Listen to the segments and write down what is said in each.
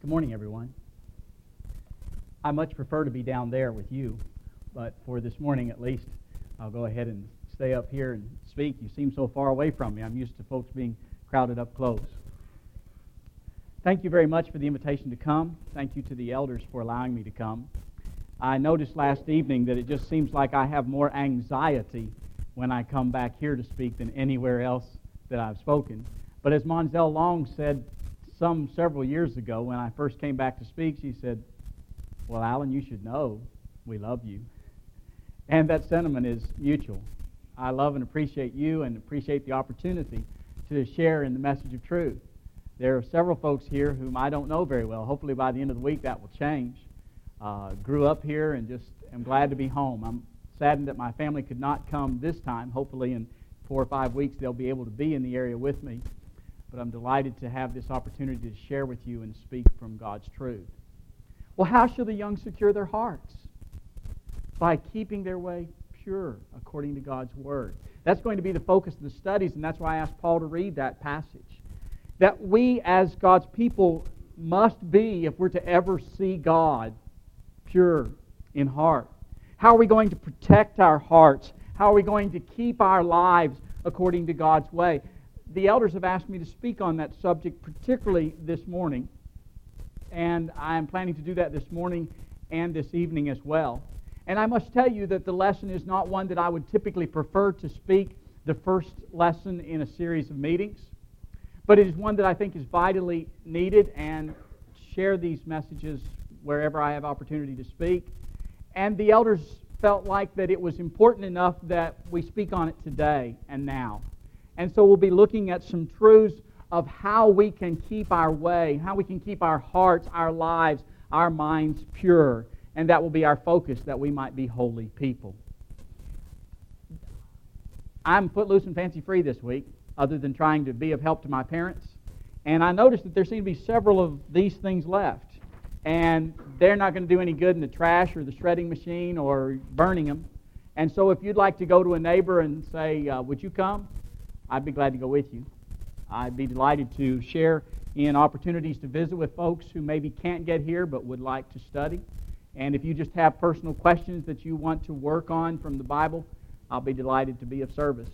Good morning, everyone. I much prefer to be down there with you, but for this morning at least, I'll go ahead and stay up here and speak. You seem so far away from me. I'm used to folks being crowded up close. Thank you very much for the invitation to come. Thank you to the elders for allowing me to come. I noticed last evening that it just seems like I have more anxiety when I come back here to speak than anywhere else that I've spoken. But as Monzel Long said several years ago when I first came back to speak, she said, "Well, Alan, you should know we love you." And that sentiment is mutual. I love and appreciate you and appreciate the opportunity to share in the message of truth. There are several folks here whom I don't know very well. Hopefully by the end of the week that will change. Grew up here and just am glad to be home. I'm saddened that my family could not come this time. Hopefully in 4 or 5 weeks they'll be able to be in the area with me. But I'm delighted to have this opportunity to share with you and speak from God's truth. Well, how shall the young secure their hearts? By keeping their way pure according to God's Word. That's going to be the focus of the studies, and that's why I asked Paul to read that passage. That we as God's people must be, if we're to ever see God, pure in heart. How are we going to protect our hearts? How are we going to keep our lives according to God's way? The elders have asked me to speak on that subject, particularly this morning. And I'm planning to do that this morning and this evening as well. And I must tell you that the lesson is not one that I would typically prefer to speak the first lesson in a series of meetings. But it is one that I think is vitally needed, and share these messages wherever I have opportunity to speak. And the elders felt like that it was important enough that we speak on it today and now. And so we'll be looking at some truths of how we can keep our way, how we can keep our hearts, our lives, our minds pure. And that will be our focus, that we might be holy people. I'm footloose and fancy-free this week, other than trying to be of help to my parents. And I noticed that there seem to be several of these things left. And they're not going to do any good in the trash or the shredding machine or burning them. And so if you'd like to go to a neighbor and say, would you come? I'd be glad to go with you. I'd be delighted to share in opportunities to visit with folks who maybe can't get here but would like to study. And if you just have personal questions that you want to work on from the Bible, I'll be delighted to be of service.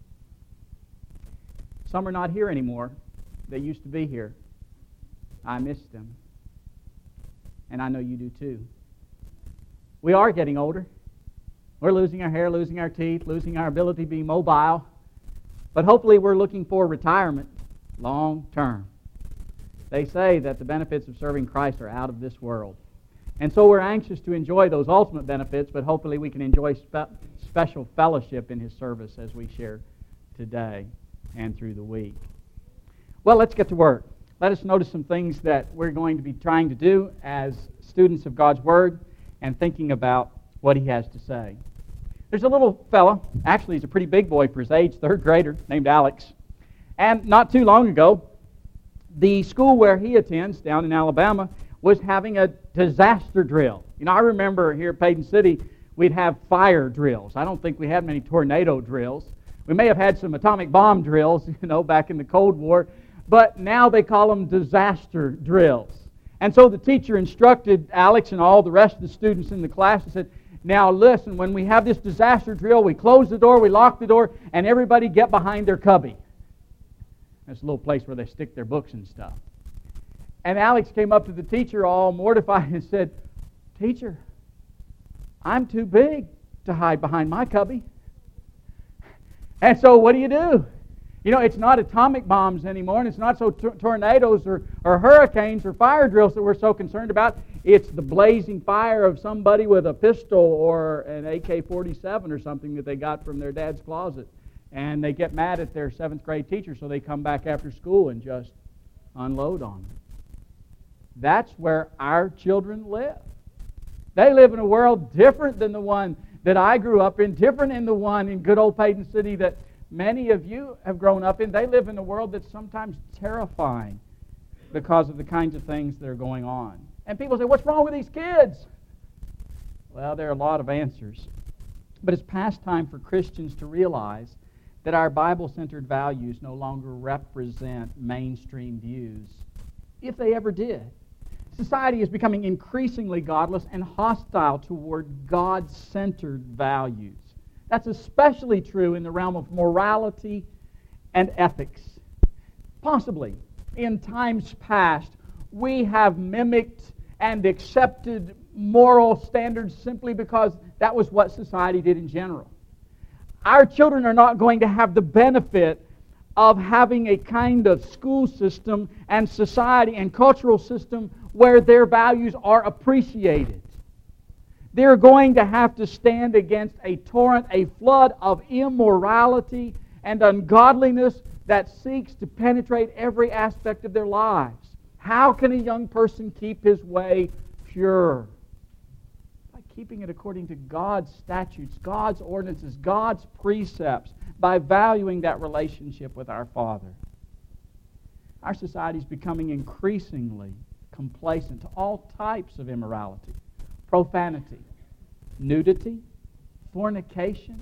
Some are not here anymore. They used to be here. I miss them. And I know you do too. We are getting older. We're losing our hair, losing our teeth, losing our ability to be mobile. But hopefully we're looking for retirement long term. They say that the benefits of serving Christ are out of this world. And so we're anxious to enjoy those ultimate benefits, but hopefully we can enjoy special fellowship in His service as we share today and through the week. Well, let's get to work. Let us notice some things that we're going to be trying to do as students of God's Word and thinking about what He has to say. There's a little fella, actually he's a pretty big boy for his age, 3rd grader, named Alex. And not too long ago, the school where he attends down in Alabama was having a disaster drill. You know, I remember here at Payton City, we'd have fire drills. I don't think we had many tornado drills. We may have had some atomic bomb drills, back in the Cold War, but now they call them disaster drills. And so the teacher instructed Alex and all the rest of the students in the class and said, "Now listen, when we have this disaster drill, we close the door, we lock the door, and everybody get behind their cubby." That's a little place where they stick their books and stuff. And Alex came up to the teacher all mortified and said, "Teacher, I'm too big to hide behind my cubby." And so what do? It's not atomic bombs anymore, and it's not so tornadoes or hurricanes or fire drills that we're so concerned about. It's the blazing fire of somebody with a pistol or an AK-47 or something that they got from their dad's closet. And they get mad at their 7th grade teacher, so they come back after school and just unload on them. That's where our children live. They live in a world different than the one that I grew up in, different than the one in good old Payton City that many of you have grown up in. They live in a world that's sometimes terrifying because of the kinds of things that are going on. And people say, "What's wrong with these kids?" Well, there are a lot of answers. But it's past time for Christians to realize that our Bible-centered values no longer represent mainstream views, if they ever did. Society is becoming increasingly godless and hostile toward God-centered values. That's especially true in the realm of morality and ethics. Possibly, in times past, we have mimicked and accepted moral standards simply because that was what society did in general. Our children are not going to have the benefit of having a kind of school system and society and cultural system where their values are appreciated. They're going to have to stand against a torrent, a flood of immorality and ungodliness that seeks to penetrate every aspect of their lives. How can a young person keep his way pure? By keeping it according to God's statutes, God's ordinances, God's precepts, by valuing that relationship with our Father. Our society is becoming increasingly complacent to all types of immorality, profanity, nudity, fornication,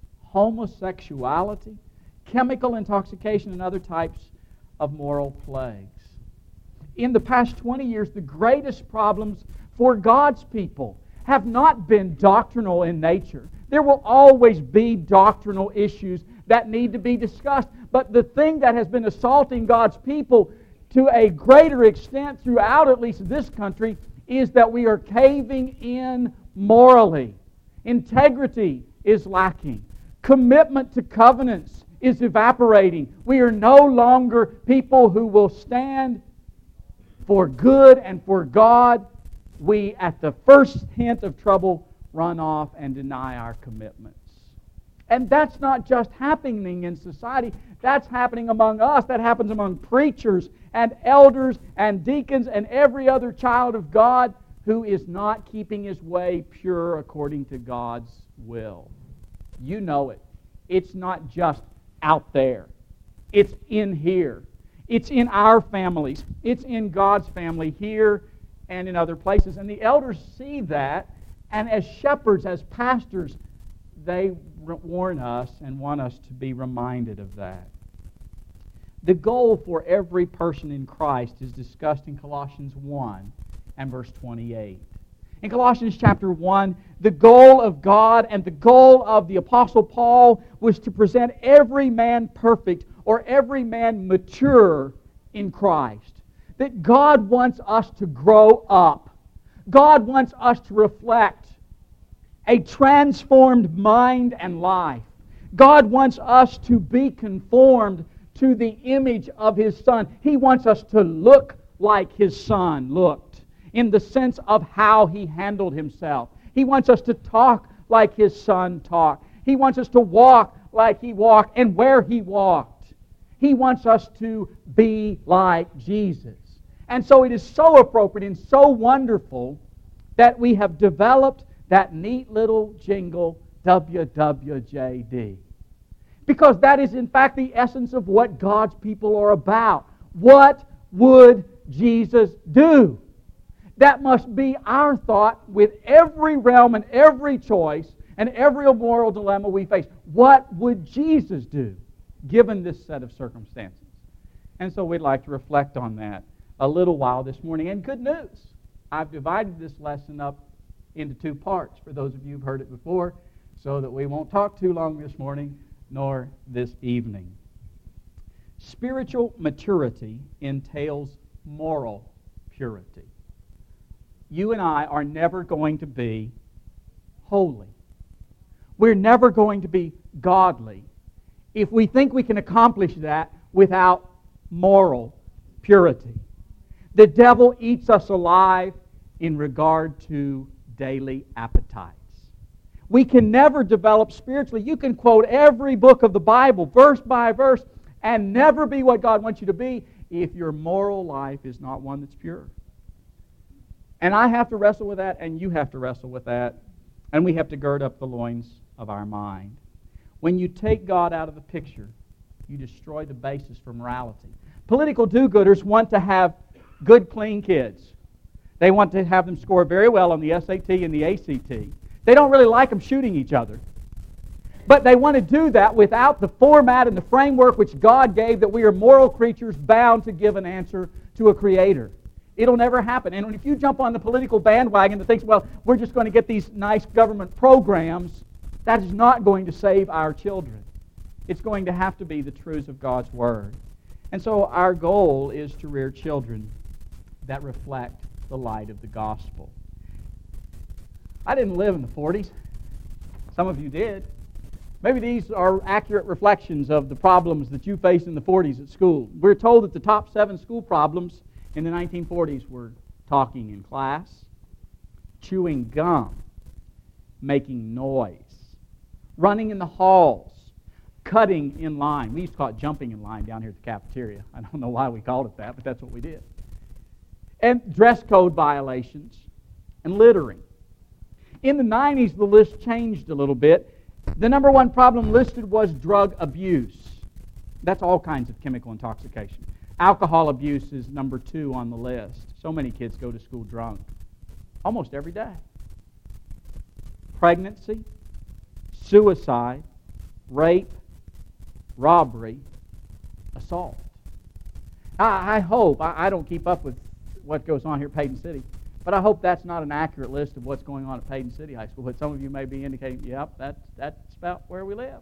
homosexuality, chemical intoxication, and other types of moral plagues. In the past 20 years, the greatest problems for God's people have not been doctrinal in nature. There will always be doctrinal issues that need to be discussed. But the thing that has been assaulting God's people to a greater extent throughout at least this country is that we are caving in morally. Integrity is lacking. Commitment to covenants is evaporating. We are no longer people who will stand for good and for God. We, at the first hint of trouble, run off and deny our commitments. And that's not just happening in society. That's happening among us. That happens among preachers and elders and deacons and every other child of God who is not keeping his way pure according to God's will. You know it. It's not just out there. It's in here. It's in our families. It's in God's family here and in other places. And the elders see that, and as shepherds, as pastors, they warn us and want us to be reminded of that. The goal for every person in Christ is discussed in Colossians 1 and verse 28. In Colossians chapter 1, the goal of God and the goal of the Apostle Paul was to present every man perfect or every man mature in Christ. That God wants us to grow up. God wants us to reflect a transformed mind and life. God wants us to be conformed to the image of His Son. He wants us to look like His Son looked, in the sense of how He handled Himself. He wants us to talk like His Son talked. He wants us to walk like He walked and where He walked. He wants us to be like Jesus. And so it is so appropriate and so wonderful that we have developed that neat little jingle, WWJD. Because that is in fact the essence of what God's people are about. What would Jesus do? That must be our thought with every realm and every choice and every moral dilemma we face. What would Jesus do given this set of circumstances? And so we'd like to reflect on that a little while this morning. And good news, I've divided this lesson up into two parts for those of you who've heard it before, so that we won't talk too long this morning nor this evening. Spiritual maturity entails moral purity. You and I are never going to be holy. We're never going to be godly if we think we can accomplish that without moral purity. The devil eats us alive in regard to daily appetites. We can never develop spiritually. You can quote every book of the Bible, verse by verse, and never be what God wants you to be if your moral life is not one that's pure. And I have to wrestle with that, and you have to wrestle with that, and we have to gird up the loins of our mind. When you take God out of the picture, you destroy the basis for morality. Political do-gooders want to have good, clean kids. They want to have them score very well on the SAT and the ACT. They don't really like them shooting each other. But they want to do that without the format and the framework which God gave, that we are moral creatures bound to give an answer to a Creator. It'll never happen. And if you jump on the political bandwagon that thinks, well, we're just going to get these nice government programs, that is not going to save our children. It's going to have to be the truths of God's Word. And so our goal is to rear children that reflect the light of the gospel. I didn't live in the 40s. Some of you did. Maybe these are accurate reflections of the problems that you faced in the 40s at school. We're told that the top 7 school problems in the 1940s were talking in class, chewing gum, making noise, running in the halls, cutting in line. We used to call it jumping in line down here at the cafeteria. I don't know why we called it that, but that's what we did. And dress code violations and littering. In the 90s, the list changed a little bit. The number 1 problem listed was drug abuse. That's all kinds of chemical intoxication. Alcohol abuse is number 2 on the list. So many kids go to school drunk. Almost every day. Pregnancy, suicide, rape, robbery, assault. I hope, I don't keep up with what goes on here at Payton City, but I hope that's not an accurate list of what's going on at Payton City High School. But some of you may be indicating, yep, that's about where we live.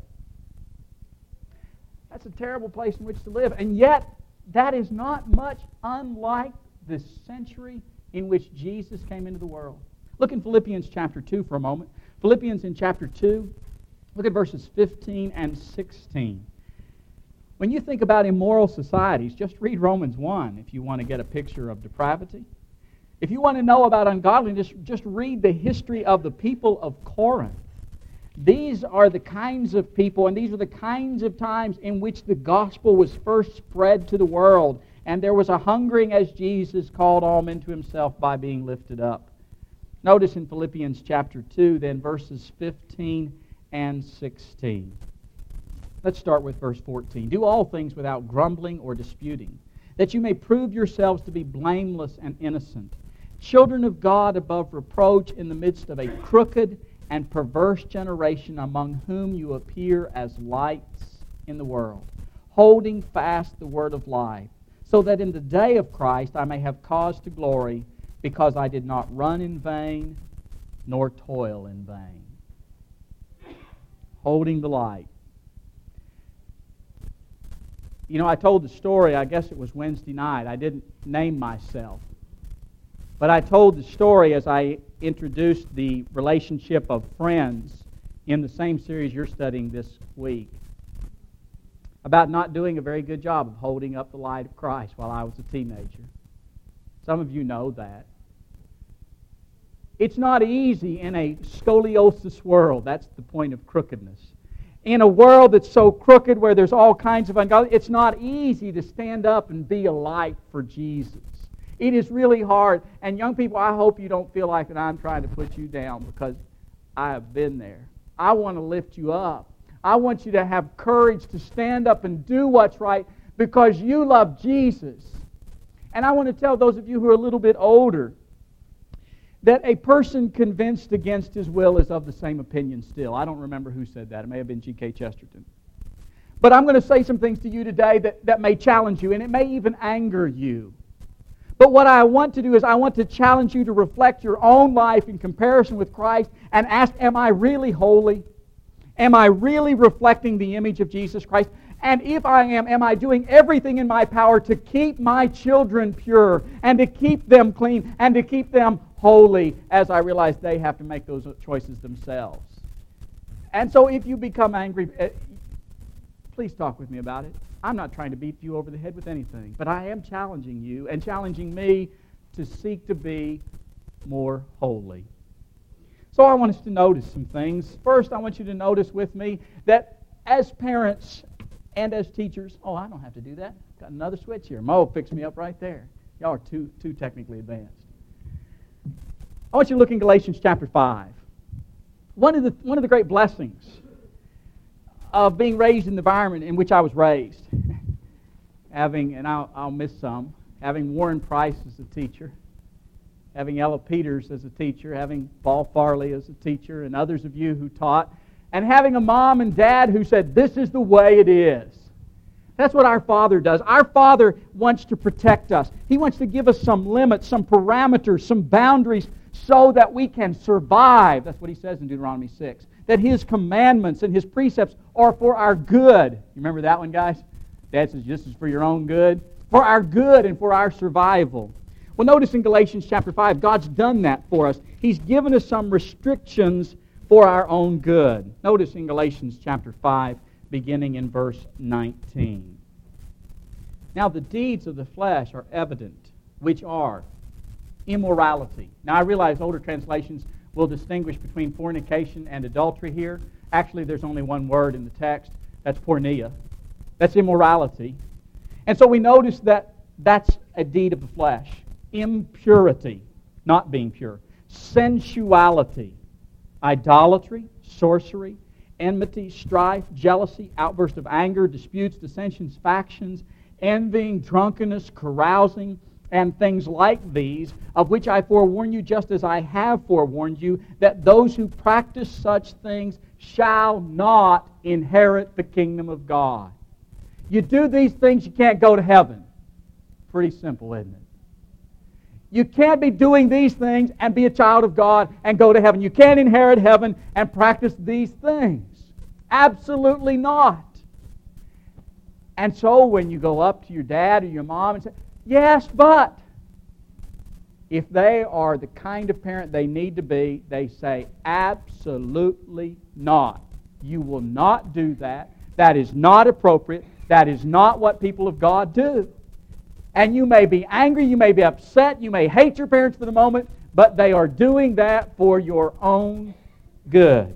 That's a terrible place in which to live. And yet, that is not much unlike the century in which Jesus came into the world. Look in Philippians chapter 2 for a moment. Philippians in chapter 2, look at verses 15 and 16. When you think about immoral societies, just read Romans 1 if you want to get a picture of depravity. If you want to know about ungodliness, just read the history of the people of Corinth. These are the kinds of people, and these are the kinds of times in which the gospel was first spread to the world, and there was a hungering as Jesus called all men to himself by being lifted up. Notice in Philippians chapter 2, then verses 15 and 16. Let's start with verse 14. Do all things without grumbling or disputing, that you may prove yourselves to be blameless and innocent, children of God above reproach in the midst of a crooked and perverse generation, among whom you appear as lights in the world, holding fast the word of life, so that in the day of Christ I may have cause to glory, because I did not run in vain, nor toil in vain. Holding the light. You know, I told the story, I guess it was Wednesday night. I didn't name myself. But I told the story as I introduced the relationship of friends in the same series you're studying this week, about not doing a very good job of holding up the light of Christ while I was a teenager. Some of you know that. It's not easy in a scoliosis world. That's the point of crookedness. In a world that's so crooked where there's all kinds of ungodliness, it's not easy to stand up and be a light for Jesus. It is really hard. And young people, I hope you don't feel like that I'm trying to put you down, because I have been there. I want to lift you up. I want you to have courage to stand up and do what's right because you love Jesus. And I want to tell those of you who are a little bit older that a person convinced against his will is of the same opinion still. I don't remember who said that. It may have been G.K. Chesterton. But I'm going to say some things to you today that may challenge you, and it may even anger you. But what I want to do is I want to challenge you to reflect your own life in comparison with Christ and ask, am I really holy? Am I really reflecting the image of Jesus Christ? And if I am I doing everything in my power to keep my children pure and to keep them clean and to keep them holy, as I realize they have to make those choices themselves? And so if you become angry, please talk with me about it. I'm not trying to beat you over the head with anything, but I am challenging you and challenging me to seek to be more holy. So I want us to notice some things. First, I want you to notice with me that as parents and as teachers, I don't have to do that. Got another switch here. Mo picks me up right there. Y'all are too technically advanced. I want you to look in Galatians chapter 5. One of the great blessings of being raised in the environment in which I was raised, I'll miss some, having Warren Price as a teacher, having Ella Peters as a teacher, having Paul Farley as a teacher, and others of you who taught, and having a mom and dad who said, this is the way it is. That's what our Father does. Our Father wants to protect us. He wants to give us some limits, some parameters, some boundaries so that we can survive. That's what He says in Deuteronomy 6. That His commandments and His precepts are for our good. You remember that one, guys? Dad says, this is for your own good. For our good and for our survival. Well, notice in Galatians chapter 5, God's done that for us. He's given us some restrictions for our own good. Notice in Galatians chapter 5, beginning in verse 19. Now the deeds of the flesh are evident, which are immorality. Now I realize older translations will distinguish between fornication and adultery here. Actually, there's only one word in the text. That's porneia. That's immorality. And so we notice that that's a deed of the flesh. Impurity, not being pure. Sensuality, idolatry, sorcery, enmity, strife, jealousy, outburst of anger, disputes, dissensions, factions, envying, drunkenness, carousing, and things like these, of which I forewarn you, just as I have forewarned you, that those who practice such things shall not inherit the kingdom of God. You do these things, you can't go to heaven. Pretty simple, isn't it? You can't be doing these things and be a child of God and go to heaven. You can't inherit heaven and practice these things. Absolutely not. And so when you go up to your dad or your mom and say, yes, but if they are the kind of parent they need to be, they say, absolutely not. You will not do that. That is not appropriate. That is not what people of God do. And you may be angry, you may be upset, you may hate your parents for the moment, but they are doing that for your own good.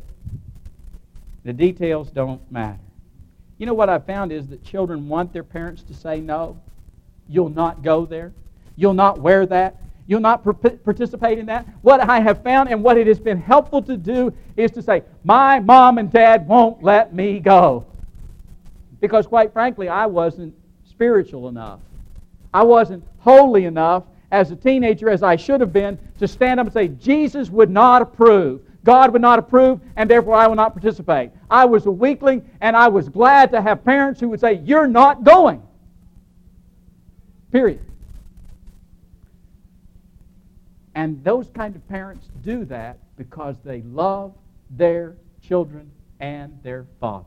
The details don't matter. You know what I've found is that children want their parents to say no. You'll not go there. You'll not wear that. You'll not participate in that. What I have found and what it has been helpful to do is to say, my mom and dad won't let me go. Because quite frankly, I wasn't spiritual enough. I wasn't holy enough as a teenager as I should have been to stand up and say, Jesus would not approve. God would not approve, and therefore I will not participate. I was a weakling, and I was glad to have parents who would say, you're not going. Period. And those kind of parents do that because they love their children and their father.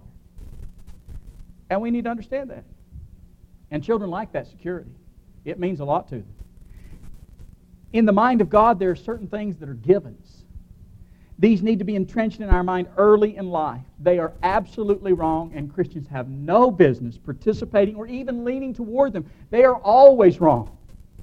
And we need to understand that. And children like that security. It means a lot to them. In the mind of God, there are certain things that are givens. These need to be entrenched in our mind early in life. They are absolutely wrong, and Christians have no business participating or even leaning toward them. They are always wrong.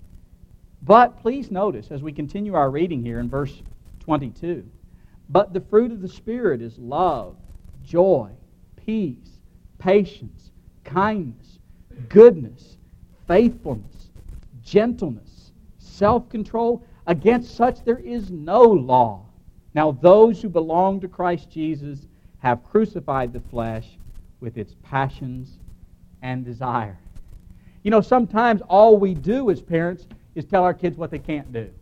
But please notice, as we continue our reading here in verse 22, but the fruit of the Spirit is love, joy, peace, patience, kindness, goodness, faithfulness, gentleness, self-control. Against such there is no law. Now those who belong to Christ Jesus have crucified the flesh with its passions and desire. You know, sometimes all we do as parents is tell our kids what they can't do.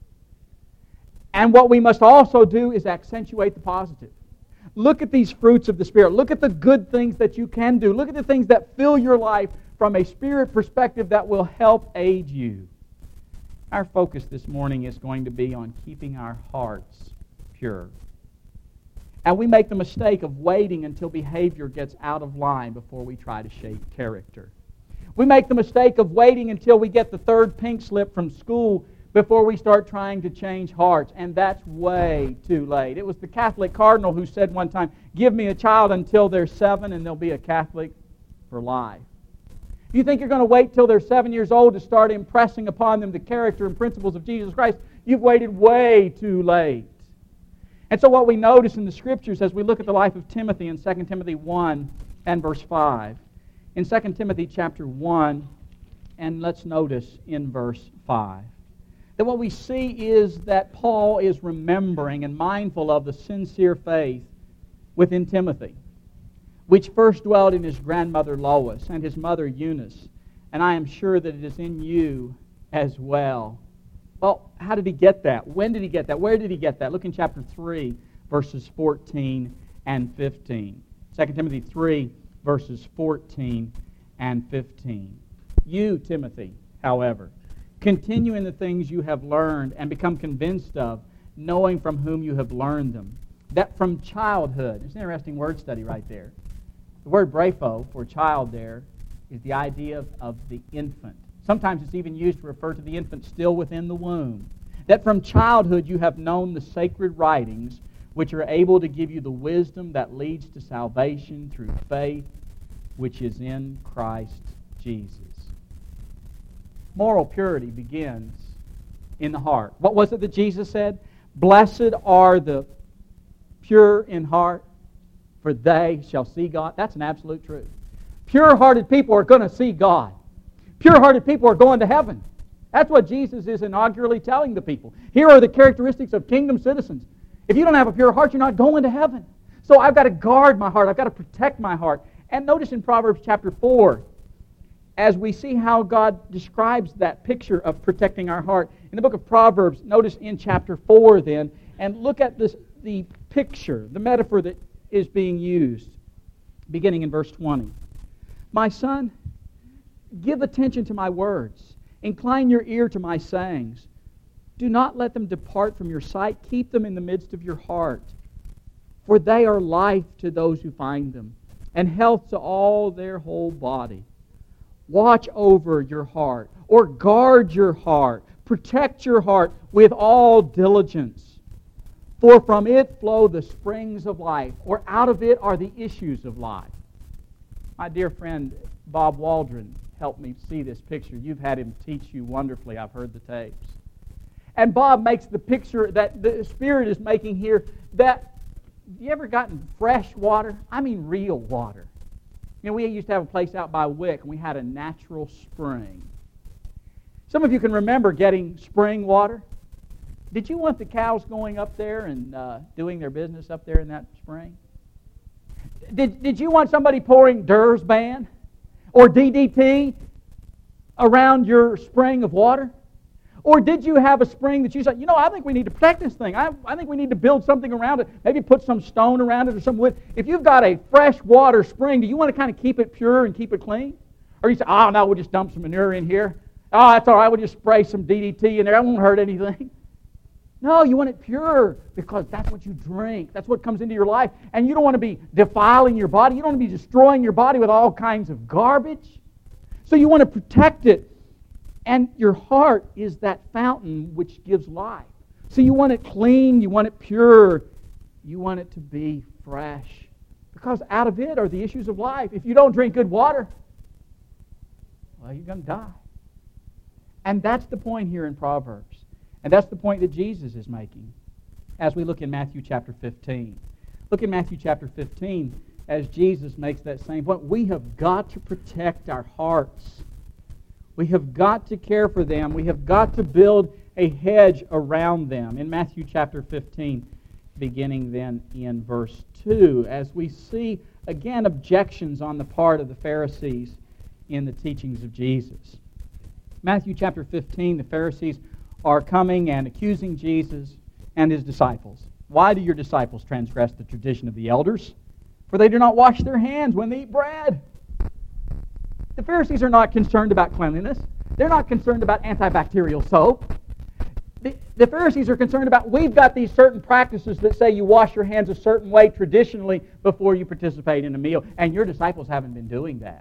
And what we must also do is accentuate the positive. Look at these fruits of the Spirit. Look at the good things that you can do. Look at the things that fill your life from a Spirit perspective that will help aid you. Our focus this morning is going to be on keeping our hearts pure. And we make the mistake of waiting until behavior gets out of line before we try to shape character. We make the mistake of waiting until we get the third pink slip from school before we start trying to change hearts, and that's way too late. It was the Catholic cardinal who said one time, give me a child until they're 7 and they'll be a Catholic for life. You think you're going to wait till they're 7 years old to start impressing upon them the character and principles of Jesus Christ? You've waited way too late. And so what we notice in the Scriptures as we look at the life of Timothy in 2 Timothy 1 and verse 5. In 2 Timothy chapter 1, and let's notice in verse 5, that what we see is that Paul is remembering and mindful of the sincere faith within Timothy, which first dwelt in his grandmother Lois and his mother Eunice, and I am sure that it is in you as well. Well, how did he get that? When did he get that? Where did he get that? Look in chapter 3, verses 14 and 15. 2 Timothy 3, verses 14 and 15. You, Timothy, however, continue in the things you have learned and become convinced of, knowing from whom you have learned them, that from childhood, it's an interesting word study right there. The word brepho for child there is the idea of the infant. Sometimes it's even used to refer to the infant still within the womb. That from childhood you have known the sacred writings, which are able to give you the wisdom that leads to salvation through faith, which is in Christ Jesus. Moral purity begins in the heart. What was it that Jesus said? Blessed are the pure in heart, for they shall see God. That's an absolute truth. Pure-hearted people are going to see God. Pure-hearted people are going to heaven. That's what Jesus is inaugurally telling the people. Here are the characteristics of kingdom citizens. If you don't have a pure heart, you're not going to heaven. So I've got to guard my heart. I've got to protect my heart. And notice in Proverbs chapter 4, as we see how God describes that picture of protecting our heart. In the book of Proverbs, notice in chapter 4 then, and look at the picture, the metaphor that is being used, beginning in verse 20. My son, give attention to my words. Incline your ear to my sayings. Do not let them depart from your sight. Keep them in the midst of your heart. For they are life to those who find them, and health to all their whole body. Watch over your heart, or guard your heart. Protect your heart with all diligence. For from it flow the springs of life, or out of it are the issues of life. My dear friend Bob Waldron helped me see this picture. You've had him teach you wonderfully. I've heard the tapes. And Bob makes the picture that the Spirit is making here that, have you ever gotten fresh water? I mean real water. You know, we used to have a place out by Wick, and we had a natural spring. Some of you can remember getting spring water. Did you want the cows going up there and doing their business up there in that spring? Did you want somebody pouring Dursban or DDT around your spring of water? Or did you have a spring that you said, I think we need to protect this thing. I think we need to build something around it. Maybe put some stone around it or some wood. If you've got a fresh water spring, do you want to kind of keep it pure and keep it clean? Or you say, no, we'll just dump some manure in here. Oh, that's all right. We'll just spray some DDT in there. That won't hurt anything. No, you want it pure because that's what you drink. That's what comes into your life. And you don't want to be defiling your body. You don't want to be destroying your body with all kinds of garbage. So you want to protect it. And your heart is that fountain which gives life. So you want it clean, you want it pure, you want it to be fresh. Because out of it are the issues of life. If you don't drink good water, well, you're going to die. And that's the point here in Proverbs. And that's the point that Jesus is making as we look in Matthew chapter 15. Look in Matthew chapter 15 as Jesus makes that same point. We have got to protect our hearts. We have got to care for them. We have got to build a hedge around them. In Matthew chapter 15, beginning then in verse 2, as we see, again, objections on the part of the Pharisees in the teachings of Jesus. Matthew chapter 15, the Pharisees are coming and accusing Jesus and his disciples. Why do your disciples transgress the tradition of the elders? For they do not wash their hands when they eat bread. The Pharisees are not concerned about cleanliness. They're not concerned about antibacterial soap. The Pharisees are concerned about, we've got these certain practices that say you wash your hands a certain way traditionally before you participate in a meal, and your disciples haven't been doing that.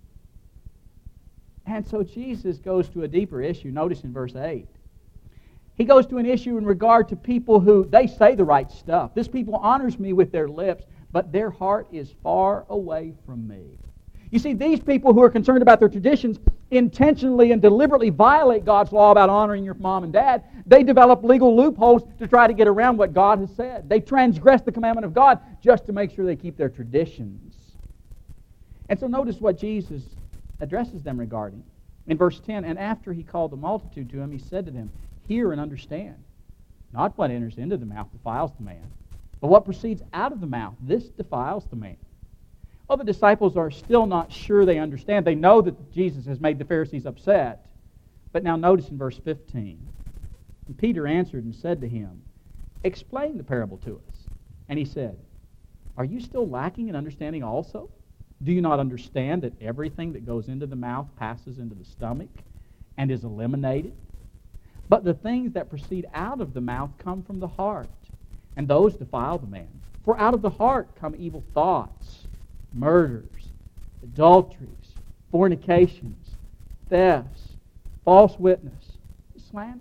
And so Jesus goes to a deeper issue. Notice in verse 8. He goes to an issue in regard to people who, they say the right stuff. This people honors me with their lips, but their heart is far away from me. You see, these people who are concerned about their traditions intentionally and deliberately violate God's law about honoring your mom and dad. They develop legal loopholes to try to get around what God has said. They transgress the commandment of God just to make sure they keep their traditions. And so notice what Jesus addresses them regarding. In verse 10, and after he called the multitude to him, he said to them, hear and understand. Not what enters into the mouth defiles the man, but what proceeds out of the mouth, this defiles the man. Well, the disciples are still not sure they understand. They know that Jesus has made the Pharisees upset. But now notice in verse 15. And Peter answered and said to him, explain the parable to us. And he said, are you still lacking in understanding also? Do you not understand that everything that goes into the mouth passes into the stomach and is eliminated? But the things that proceed out of the mouth come from the heart, and those defile the man. For out of the heart come evil thoughts, murders, adulteries, fornications, thefts, false witness, slanders.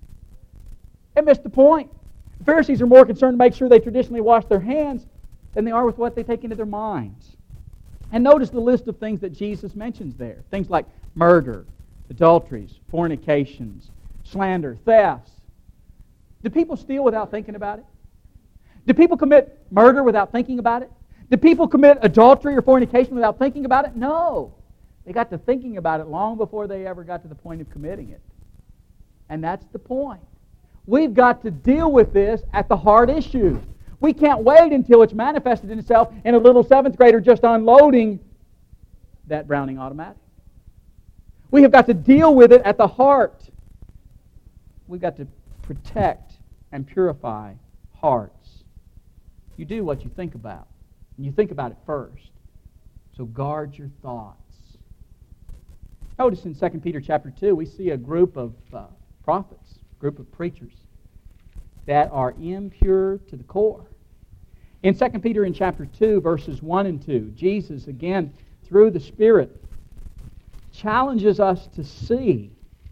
They missed the point. The Pharisees are more concerned to make sure they traditionally wash their hands than they are with what they take into their minds. And notice the list of things that Jesus mentions there. Things like murder, adulteries, fornications, slander, thefts. Do people steal without thinking about it? Do people commit murder without thinking about it? Do people commit adultery or fornication without thinking about it? No. They got to thinking about it long before they ever got to the point of committing it. And that's the point. We've got to deal with this at the heart issue. We can't wait until it's manifested in itself in a little 7th grader just unloading that Browning automatic. We have got to deal with it at the heart. We've got to protect and purify hearts. You do what you think about. And you think about it first. So guard your thoughts. Notice in 2 Peter chapter 2, we see a group of prophets, a group of preachers that are impure to the core. In 2 Peter in chapter 2, verses 1 and 2, Jesus, again, through the Spirit, challenges us to see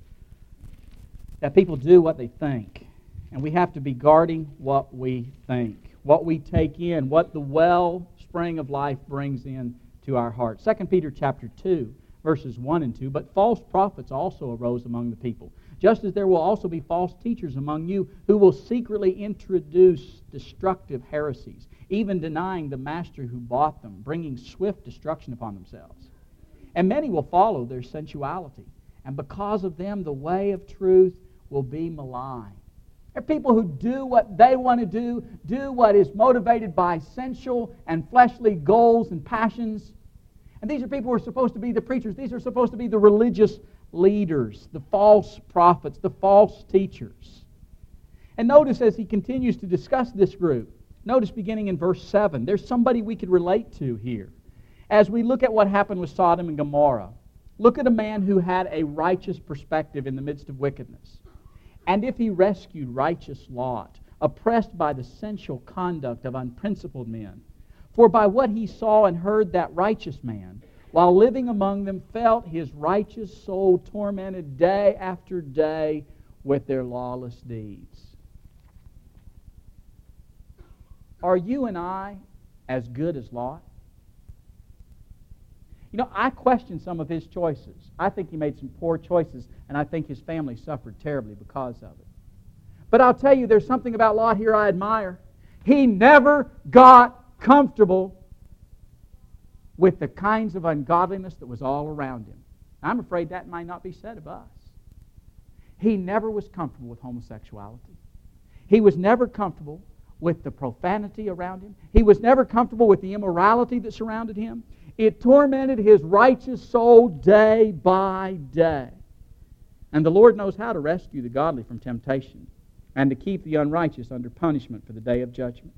that people do what they think. And we have to be guarding what we think, what we take in, what the wellspring of life brings in to our hearts. 2 Peter chapter 2, verses 1 and 2, but false prophets also arose among the people, just as there will also be false teachers among you who will secretly introduce destructive heresies, even denying the master who bought them, bringing swift destruction upon themselves. And many will follow their sensuality, and because of them the way of truth will be maligned. There are people who do what they want to do what is motivated by sensual and fleshly goals and passions. And these are people who are supposed to be the preachers. These are supposed to be the religious leaders, the false prophets, the false teachers. And notice as he continues to discuss this group, notice beginning in verse 7, there's somebody we could relate to here. As we look at what happened with Sodom and Gomorrah, look at a man who had a righteous perspective in the midst of wickedness. And if he rescued righteous Lot, oppressed by the sensual conduct of unprincipled men, for by what he saw and heard that righteous man, while living among them, felt his righteous soul tormented day after day with their lawless deeds. Are you and I as good as Lot? You know, I question some of his choices. I think he made some poor choices, and I think his family suffered terribly because of it. But I'll tell you, there's something about Lot here I admire. He never got comfortable with the kinds of ungodliness that was all around him. I'm afraid that might not be said of us. He never was comfortable with homosexuality. He was never comfortable with the profanity around him. He was never comfortable with the immorality that surrounded him. It tormented his righteous soul day by day. And the Lord knows how to rescue the godly from temptation and to keep the unrighteous under punishment for the day of judgment.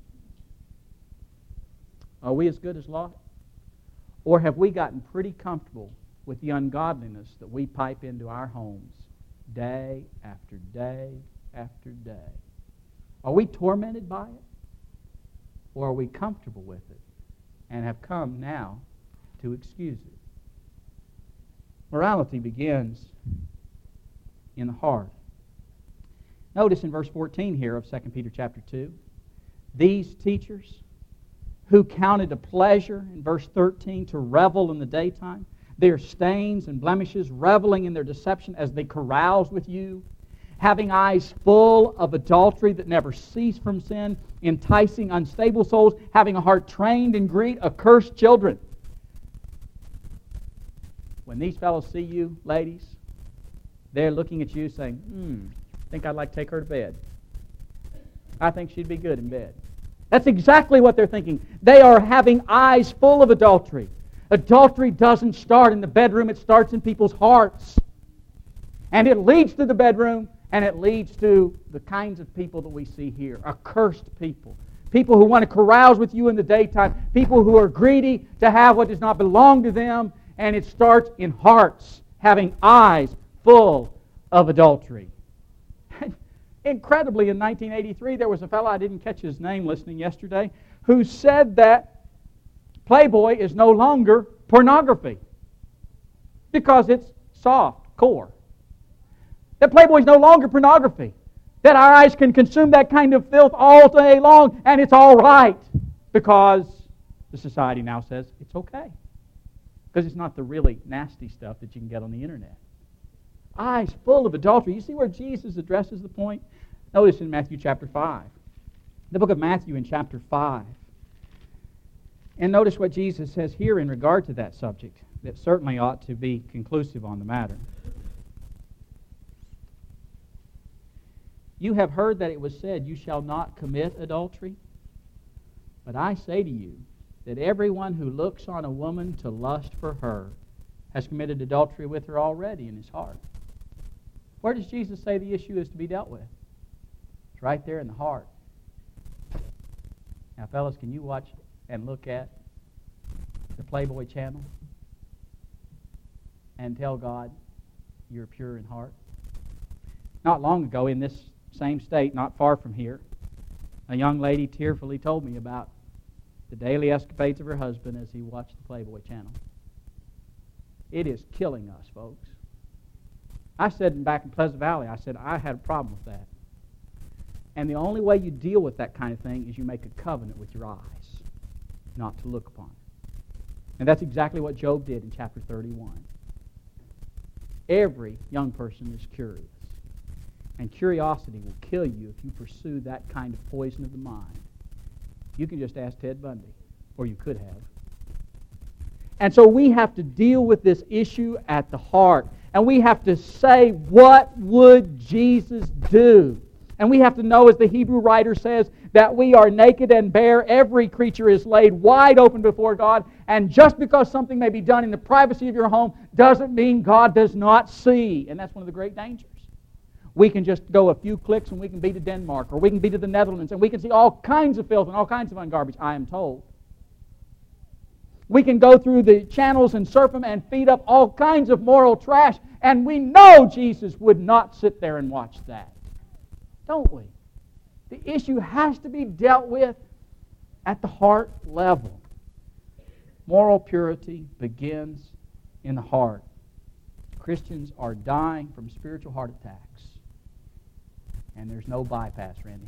Are we as good as Lot? Or have we gotten pretty comfortable with the ungodliness that we pipe into our homes day after day after day? Are we tormented by it? Or are we comfortable with it and have come now to excuse it? Morality begins in the heart. Notice in verse 14 here of 2 Peter chapter 2, these teachers who counted a pleasure, in verse 13, to revel in the daytime, their stains and blemishes, reveling in their deception as they carouse with you, having eyes full of adultery that never cease from sin, enticing unstable souls, having a heart trained in greed, accursed children. When these fellows see you, ladies, they're looking at you saying, I think I'd like to take her to bed. I think she'd be good in bed. That's exactly what they're thinking. They are having eyes full of adultery. Adultery doesn't start in the bedroom, it starts in people's hearts. And it leads to the bedroom, and it leads to the kinds of people that we see here. Accursed people. people who want to carouse with you in the daytime, people who are greedy to have what does not belong to them, and it starts in hearts having eyes full of adultery. Incredibly, in 1983, there was a fellow, I didn't catch his name listening yesterday, who said that Playboy is no longer pornography because it's soft core. That Playboy is no longer pornography. That our eyes can consume that kind of filth all day long, and it's all right because the society now says it's okay. Because it's not the really nasty stuff that you can get on the internet. Eyes full of adultery. You see where Jesus addresses the point? Notice in Matthew chapter 5. The book of Matthew in chapter 5. And notice what Jesus says here in regard to that subject that certainly ought to be conclusive on the matter. You have heard that it was said, you shall not commit adultery. But I say to you that everyone who looks on a woman to lust for her has committed adultery with her already in his heart. Where does Jesus say the issue is to be dealt with? It's right there in the heart. Now, fellas, can you watch and look at the Playboy channel and tell God you're pure in heart? Not long ago in this same state, not far from here, a young lady tearfully told me about the daily escapades of her husband as he watched the Playboy channel. It is killing us, folks. I said back in Pleasant Valley, I said, I had a problem with that. And the only way you deal with that kind of thing is you make a covenant with your eyes not to look upon it. And that's exactly what Job did in chapter 31. Every young person is curious. And curiosity will kill you if you pursue that kind of poison of the mind. You can just ask Ted Bundy, or you could have. And so we have to deal with this issue at the heart. And we have to say, what would Jesus do? And we have to know, as the Hebrew writer says, that we are naked and bare. Every creature is laid wide open before God. And just because something may be done in the privacy of your home doesn't mean God does not see. And that's one of the great dangers. We can just go a few clicks and we can be to Denmark, or we can be to the Netherlands, and we can see all kinds of filth and all kinds of ungarbage, I am told. We can go through the channels and surf them and feed up all kinds of moral trash, and we know Jesus would not sit there and watch that. Don't we? The issue has to be dealt with at the heart level. Moral purity begins in the heart. Christians are dying from spiritual heart attacks. And there's no bypass, Randy.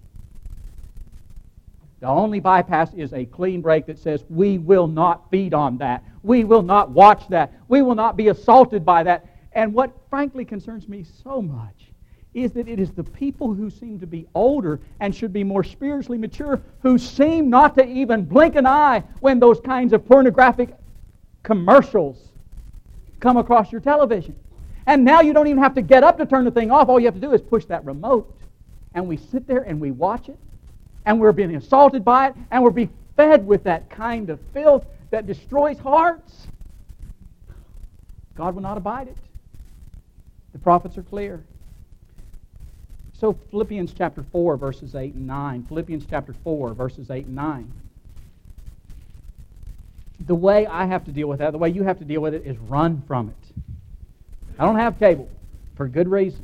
The only bypass is a clean break that says we will not feed on that. We will not watch that. We will not be assaulted by that. And what frankly concerns me so much is that it is the people who seem to be older and should be more spiritually mature who seem not to even blink an eye when those kinds of pornographic commercials come across your television. And now you don't even have to get up to turn the thing off. All you have to do is push that remote. And we sit there and we watch it. And we're being assaulted by it. And we're being fed with that kind of filth that destroys hearts. God will not abide it. The prophets are clear. So Philippians chapter 4, verses 8 and 9. Philippians chapter 4, verses 8 and 9. The way I have to deal with that, the way you have to deal with it, is run from it. I don't have cable for good reason.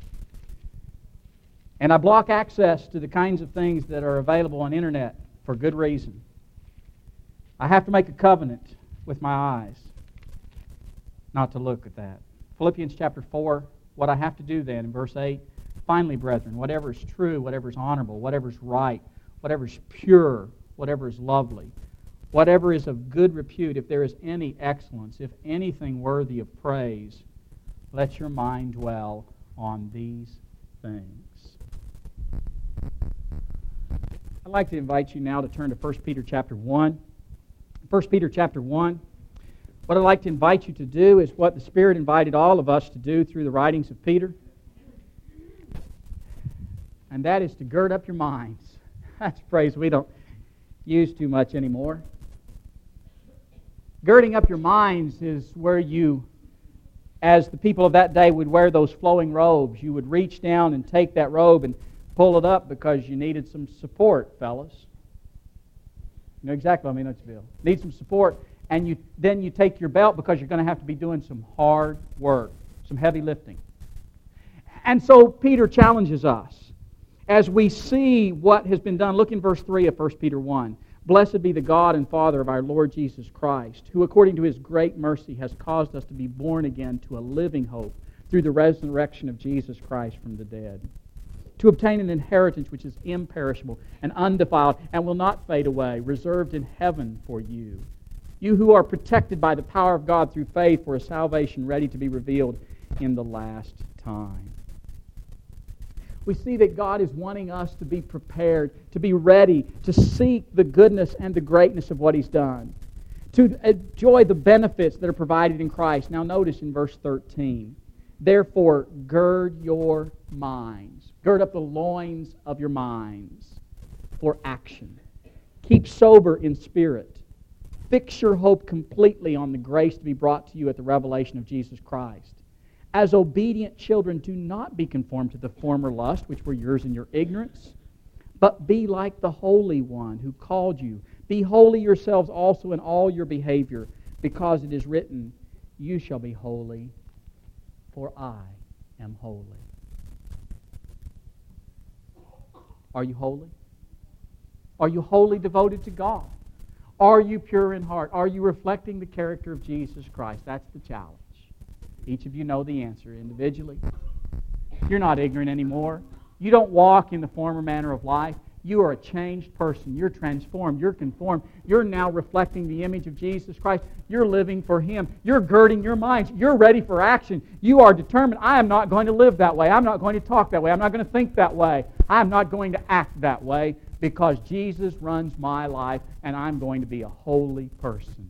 And I block access to the kinds of things that are available on the internet for good reason. I have to make a covenant with my eyes not to look at that. Philippians chapter 4, what I have to do then in verse 8, finally, brethren, whatever is true, whatever is honorable, whatever is right, whatever is pure, whatever is lovely, whatever is of good repute, if there is any excellence, if anything worthy of praise, let your mind dwell on these things. I'd like to invite you now to turn to 1 Peter chapter 1. 1 Peter chapter 1. What I'd like to invite you to do is what the Spirit invited all of us to do through the writings of Peter. And that is to gird up your minds. That's a phrase we don't use too much anymore. Girding up your minds is where you, as the people of that day would wear those flowing robes, you would reach down and take that robe and pull it up because you needed some support, fellas. You know exactly what I mean, don't you, Bill? Need some support, and then you take your belt because you're going to have to be doing some hard work, some heavy lifting. And so Peter challenges us as we see what has been done. Look in verse 3 of 1 Peter 1. Blessed be the God and Father of our Lord Jesus Christ, who according to His great mercy has caused us to be born again to a living hope through the resurrection of Jesus Christ from the dead, to obtain an inheritance which is imperishable and undefiled and will not fade away, reserved in heaven for you. You who are protected by the power of God through faith for a salvation ready to be revealed in the last time. We see that God is wanting us to be prepared, to be ready, to seek the goodness and the greatness of what He's done, to enjoy the benefits that are provided in Christ. Now notice in verse 13, therefore gird your minds, gird up the loins of your minds for action. Keep sober in spirit. Fix your hope completely on the grace to be brought to you at the revelation of Jesus Christ. As obedient children, do not be conformed to the former lust which were yours in your ignorance, but be like the Holy One who called you. Be holy yourselves also in all your behavior, because it is written, you shall be holy, for I am holy. Are you holy? Are you wholly devoted to God? Are you pure in heart? Are you reflecting the character of Jesus Christ? That's the challenge. Each of you know the answer individually. You're not ignorant anymore. You don't walk in the former manner of life. You are a changed person. You're transformed. You're conformed. You're now reflecting the image of Jesus Christ. You're living for Him. You're girding your minds. You're ready for action. You are determined, I am not going to live that way. I'm not going to talk that way. I'm not going to think that way. I'm not going to act that way because Jesus runs my life and I'm going to be a holy person.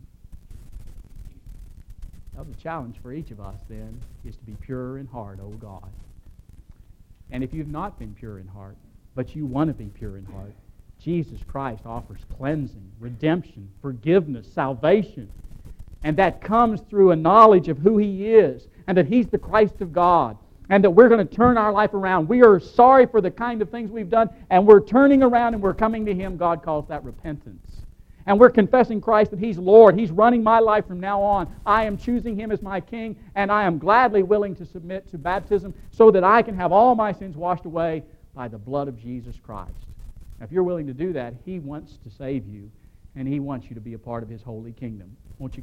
Well, the challenge for each of us, then, is to be pure in heart, O God. And if you've not been pure in heart, but you want to be pure in heart, Jesus Christ offers cleansing, redemption, forgiveness, salvation. And that comes through a knowledge of who He is, and that He's the Christ of God, and that we're going to turn our life around. We are sorry for the kind of things we've done, and we're turning around and we're coming to Him. God calls that repentance. And we're confessing Christ that He's Lord. He's running my life from now on. I am choosing Him as my King, and I am gladly willing to submit to baptism so that I can have all my sins washed away by the blood of Jesus Christ. Now, if you're willing to do that, He wants to save you, and He wants you to be a part of His holy kingdom. Won't you